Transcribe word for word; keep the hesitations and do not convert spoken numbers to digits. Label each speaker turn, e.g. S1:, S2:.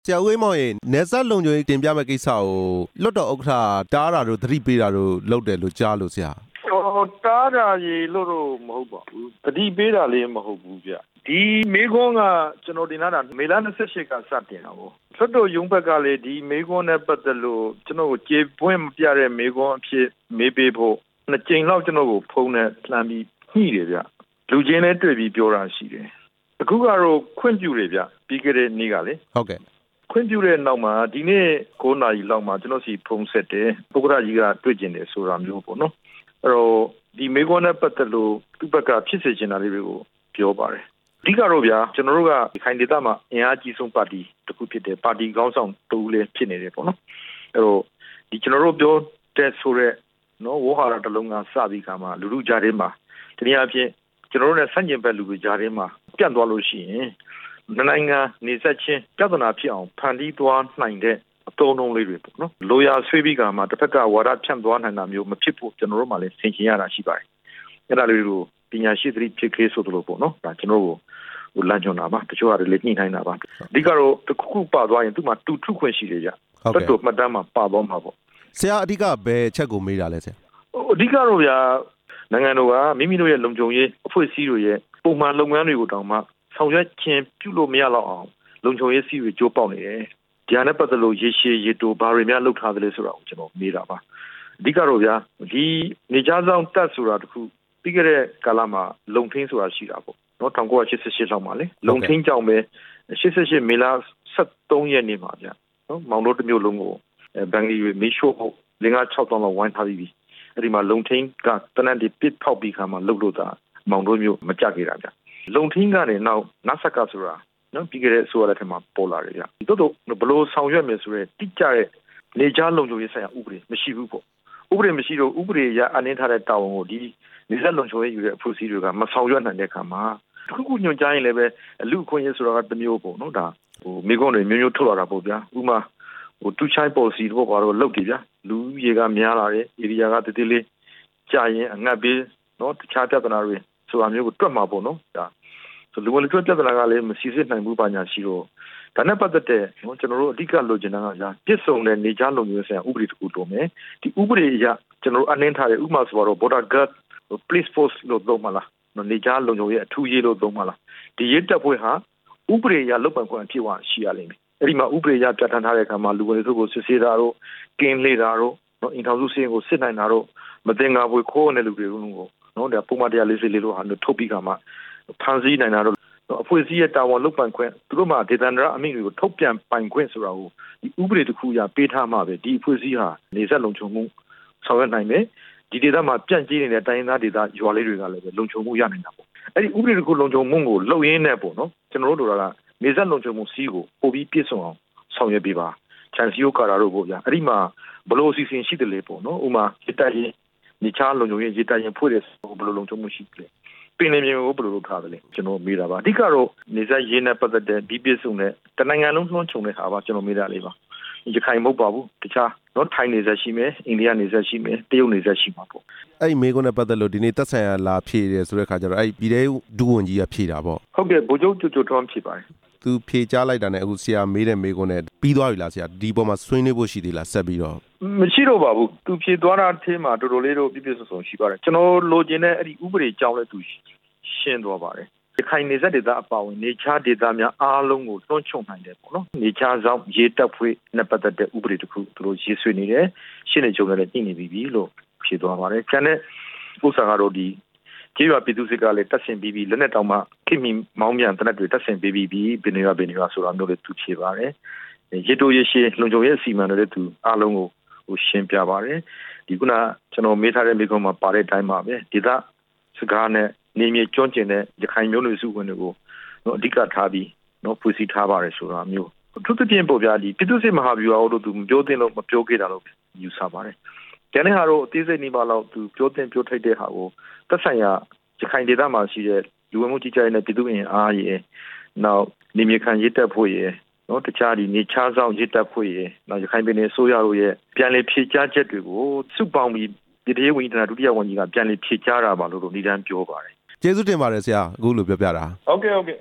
S1: ဆရာဦးမောင်ရေနယ်စပ်လုံခြုံရေးတင်ပြမဲ့ကိစ္စကိုလွတ်တော်ဥက္ကဋ္ဌတားတာတို့သတိပေးတာတို့လုပ်တယ်လို့ကြားလို့ဆရာ
S2: အော်တားတာရေလို့တော့မဟုတ်ပါဘူးသတိပေးတာလည်းမဟုတ်ဘူးဗျဒီမေခွန်းကကျွန်တော်တင်လာတာမေလ၂၈ကစတင်တာပေါ့လွတ်တော်ရုံးဘက်ကလည်းဒီမေခွန်းနဲ့ပတ်သက်လို့ကျွန်တော်ကိုကြေပွင့်မပြတဲ့မေခွန်းအဖြစ်မေးပေးဖို့နှစ်ကြိမ်လောက်ကျွန်တော်ကိုဖုန်းနဲ့လှမ်းပြီးညှိတယ်ဗျလူချင်းနဲ့တွေ့ပြီးပြောတာရှိတယ်အခုကတော့ခွင့်ပြုတယ်ဗျပြီးခဲ့တဲ့နေ့ကလေ
S1: ဟုတ်ကဲ့
S2: ခွင့်ပြုတဲ့နောက်မှာဒီနေ့၉နာရီလောက်မှာကျွန်တော်စီဖုန်းဆက်တယ်ပုဂ္ဂရကြီးကတွေ့ကျင်တယ်ဆိုတာမျိုးပေါ့နော်အဲ့တော့ဒီမေကွန်နဲ့ပတ်သက်လို့သူ့ဘက်ကဖြစ်စေချင်တာလေးတွေကိုပြောပါတယ်အဓိကတော့ဗျာကျွန်တော်တို့ကခိုင်ဒေသမှာအင်အားကြီးဆုံးပါတီတစ်ခုဖြစ်တယ်ပါတီခေါင်းဆောင်တူလည်းဖြစ်နေတယ်ပေါ့နော်အဲ့တော့ဒီကျွန်တော်တို့ပြောတဲ့ဆိုတဲ့နော်ဝေါ်ဟာရတလုံးကစပြီးခါမှာလူလူကြားထဲမှာတနည်းအားဖြင့်ကျွန်တော်တို့နဲ့ဆန့်ကျင်ဘက်လူတွေကြားထဲမှာပြန့်သွားလို့ရှိရင်နိုင်ငံနေဆက်ချင်းပြဿနာဖြစ်အောင်ဖန်တီးသွားနိုင်တဲ့အသုံးအနှုန်းလေးတွေပေါ့နော်လိုရာဆွေးပြီးကမှတစ်ဖက်ကဝါဒဖြန့်သွားနိုင်တာမျိုးမဖြစ်ဖို့ကျွန်တော်တို့မှလည်းဆင်ခြင်ရတာရှိပါတယ်အဲ့ဒါလေးကိုပညာရှိသတိဖြစ်ခေဆိုသလိုပေါ့နော်ဒါကျွန်တော်တို့ဟိုလမ်းညွှန်တာပါတချို့ကလည်းညှိနှိုင်းတာပါအဓိကတော့တစ်ခုခုပါသွားရင်သူ့မှာတူထုခွင့်ရှိတယ်ကြဟုတ်ကဲ့မှတ်တမ်းမှာပါသွားမှာပေါ့
S1: ဆရာအဓိကဘယ်ချက်ကိုမေးတာလဲဆရာ
S2: အဓိကတော့ဗျာနိုင်ငံတော်ကမိမိတို့ရဲ့လုံခြုံရေးအဖွဲ့အစည်းတွေရဲ့ပုံမှန်လုပ်ငန်းတွေကိုတောင်မှဆောင်ရွက်ခြင်းပြုလို့မရတော့အောင်လုံခြုံရေးစီးတွေကြိုးပေါက်နေတယ်ဒီဟာနဲ့ပတ်သက်လို့ရေရှည်ရေတိုဘာတွေများလုပ်ထားသလဲဆိုတာကိုကျွန်တော်မေးတာပါအဓိကတော့ဗျာဒီနေကြားဆောင်တက်ဆိုတာတခုပြီးခဲ့တဲ့ကာလမှာလုံထင်းဆိုတာရှိတာပေါ့နော်၁၉၈၈လောက်မှာလေလုံထင်းကြောင့်ပဲ၈၈မေလ၁၃ရက်နေ့မှာဗျာနော်မောင်တို့တစ်မျိုးလုံးကိုဘန်ဂလီတွေမေးရှို့ဖို့လင်းကား၆တောင်းလောက်ဝိုင်းထားပြီးပြီအဲ့ဒီမှာလုံထင်းကတနက်ဒီပစ်ဖောက်ပြီးခါမှလှုပ်လို့တာမောင်တို့မျိုးမကြခဲ့တာဗျာလုံထင်းကနေနောက်နတ်ဆက်ကဆိုတာနော်ပြီးခဲ့တဲ့ဆိုရတဲ့ထက်မှာပေါ်လာတယ်ဗျ။တိုးတော့ဘလို့ဆောင်ရွက်မယ်ဆိုရဲတိကျတဲ့နေကြားလုံခြုံရေးဆိုင်ရာဥပဒေမရှိဘူးပေါ့။ဥပဒေမရှိတော့ဥပဒေရအနှင်းထားတဲ့တာဝန်ကိုဒီနေဆက်လုံခြုံရေးယူတဲ့အဖွဲ့အစည်းတွေကမဆောင်ရွက်နိုင်တဲ့အခါမှာတစ်ခုခုညွှန်ကြားရင်လည်းပဲလူအခွင့်အရေးဆိုတာကတစ်မျိုးပေါ့နော်ဒါဟိုမိကုန်းတွေမျိုးမျိုးထုတ်လာတာပေါ့ဗျာ။ဥပမာဟိုတူချိုင်း policy တော့ဘာလို့လုပ်ကြဗျာ။လူရေကများလာတယ်။ area ကတည်တည်လေးကြာရင်အငတ်ပေးနော်တခြားပြဿနာတွေဆိုတာမျိုးကိုတွက်မှာပေါ့နော်ဒါဆိုလူဝင်လူထွက်ပြဿနာကလည်းမစီစစ်နိုင်ဘူးပါညာရှိတော့ဒါနဲ့ပတ်သက်တဲ့နော်ကျွန်တော်တို့အဓိကလိုချင်တာကကြာပြည့်စုံတဲ့နေကြားလုံခြုံရေးဆိုင်ရာဥပဒေတစ်ခုတိုးမယ်ဒီဥပဒေအရကျွန်တော်တို့အနှင်းထားတဲ့ဥပမာဆိုတော့ border guard police force လို့သုံးမှာလားနော်နေကြားလုံခြုံရေးအထူးရေးလို့သုံးမှာလားဒီရေးတပ်ဖွဲ့ဟာဥပဒေအရလုပ်ပိုင်ခွင့်အဖြစ်ဝရှိရလိမ့်မယ်အဲ့ဒီမှာဥပဒေအရပြဋ္ဌာန်းထားတဲ့အခါမှာလူဝင်လူထွက်ကိုစစ်ဆေးတာတို့ကင်းလေတာတို့နော်အင်ထောင်စုစည်းကိုစစ်နိုင်တာတို့မတင်ငါပွေခိုးနေတဲ့လူတွေကိုနော်ဒါပုံမှန်တရားလေးစစ်လေးလို့ဟာလို့ထုတ်ပြီးခါမှာဖန်ဆီးနိုင်တာတော့အဖွဲ့အစည်းရဲ့တာဝန်လုပ်ပိုင်ခွင့်သူတို့မှာဒေသန္တရအမိန့်တွေကိုထုတ်ပြန်ပိုင်ခွင့်ဆိုတာကိုဒီဥပဒေတစ်ခုအရပေးထားမှပဲဒီအဖွဲ့အစည်းဟာနေဆက်လုံခြုံမှုဆောင်ရွက်နိုင်မယ်ဒီဒေသမှာပြန့်ကျဲနေတဲ့တိုင်းသားဒေသရွာလေးတွေကလည်းလုံခြုံမှုရနိုင်တာပေါ့အဲ့ဒီဥပဒေတစ်ခုလုံခြုံမှုကိုလုပ်ရင်းနဲ့ပေါ့နော်ကျွန်တော်တို့တို့ကနေဆက်လုံခြုံမှုစီးကိုပို့ပြီးပြည့်စုံအောင်ဆောင်ရွက်ပေးပါချန်စီယိုကာတာတို့ပေါ့ဗျာအဲ့ဒီမှာဘလို့အစီအစဉ်ရှိတယ်လေပေါ့နော်ဥမာစစ်တပ်ရင်နေချားလုံခြုံရေးရေးတပ်ရင်ဖွဲ့တဲ့ဘလို့လုံခြုံမှုရှိတယ်ပင်လယ်မြေကိုဘယ်လိုလုပ်ထားသလဲကျွန်တော်မေးတာပါအဓိကတော့နေဆက်ရေးနဲ့ပတ်သက်တဲ့ဒီပြည့်စုံတဲ့တနိုင်ငံလုံးနှွှမ်းခြုံတဲ့ဟာပါကျွန်တော်မေးတာလေးပါရခိုင်မဟုတ်ပါဘူးတခြားနော်ထိုင်းနေဆက်ရှိမယ်အိန္ဒိယနေဆက်ရှိမယ်တရုတ်နေဆက်ရှိမှာပေါ့
S1: အဲ့ဒီမေးခွန်းနဲ့ပတ်သက်လို့ဒီနေ့သက်ဆိုင်ရာလာဖြေတယ်ဆိုတဲ့ခါကျတော့အဲ့ဒီပြည်ထောင်ဒုဝန်ကြီးကဖြေတာပေါ့
S2: ဟုတ်ကဲ့ဗိုလ်ချုပ်ကျွတ်ကျွတ်ထွန်းဖြေပါတယ်
S1: သူဖြေကြားလိုက်တာနဲ့အခုဆရာမေးတဲ့မေးခွန်းနဲ့ပြီးသွားပြီလားဆရာဒီပေါ်မှာဆွေးနွေးဖို့ရှိသေးလားဆက်ပြီးတော့
S2: မရှိတော့ပါဘူးသူဖြေသွားတာအထင်းမှာတော်တော်လေးတော့ပြည့်ပြည့်စုံစုံရှိပါတယ်ကျွန်တော်လိုချင်တဲ့အဲ့ဒီဥပဒေကြောင်းလဲသူရှင်းသွားပါတယ်ရခိုင်နေဆက်ဒေသအပါအဝင်နေချားဒေသများအားလုံးကိုတွန်းချုံနိုင်တယ်ပေါ့နော်နေချားဆောင်ရေးတပ်ဖွဲ့နဲ့ပတ်သက်တဲ့ဥပဒေတစ်ခုသူတို့ရေးဆွေးနေတယ်ရှင်းနေကြုံလည်းညှိနေပြီလို့ဖြေသွားပါတယ်ကျန်တဲ့ဥစ္စာကတော့ဒီကျေးရွာပြည်သူစစ်ကလည်းတက်ဆင်ပြီးပြီးလက်နဲ့တောင်မှခိမိမောင်းမြန်တနက်တွေတက်ဆင်ပြီးပြီးဘယ်နေရာဘယ်နေရာဆိုတာမျိုးလည်းသူဖြေပါတယ်ရေတိုရေရှည်လုံခြုံရေးအစီအမံတွေလည်းသူအားလုံးကိုဟိုရှင်းပြပါတယ်ဒီခုနကျွန်တော်မေးထားတဲ့မိကုံးမှာပါတဲ့အတိုင်းပါပဲဒေသစကားနဲ့နေမြေကျွန်းကျင်တဲ့ရခိုင်မျိုးနွယ်စုဝင်တွေကိုနော်အဓိကထားပြီးနော်ဖွင့်စီထားပါတယ်ဆိုတာမျိုးသူတပြင်းပေါ်ပြဒီပြည်သူ့စစ်မဟာဗျူဟာတို့သူမပြောသင့်လို့မပြောခဲ့တာလို့ယူဆပါတယ်ကျန်တဲ့ဟာတော့အသေးစိတ်နေပါတော့သူပြောသင့်ပြောထိုက်တဲ့ဟာကိုသက်ဆိုင်ရာရခိုင်ဒေသမှာရှိတဲ့လူဝင်မှုကြီးကြပ်ရေးနဲ့ပြည်သူ့အင်အားရယ်နောက်နေမြေခံရေးတပ်ဖွဲ့ရယ်နော်တခြားဒီနေချားဆောင်ရေးတပ်ဖွဲ့ရယ်နောက်ရခိုင်ပြည်နယ်အစိုးရတို့ရဲ့ပြန်လည်ဖြည့်ကြားချက်တွေကိုစုပေါင်းပြီးပြည်ထောင်ဝန်ကြီးဌာနဒုတိယဝန်ကြီးကပြန်လည်ဖြည့်ကြားတာပါလို့ဒီတန်းပြောပါတယ်
S1: ကျေးဇူးတင်ပါတယ်ဆရာအခုလိုပြောပြတာ
S2: ဟုတ်ကဲ့ဟုတ်ကဲ့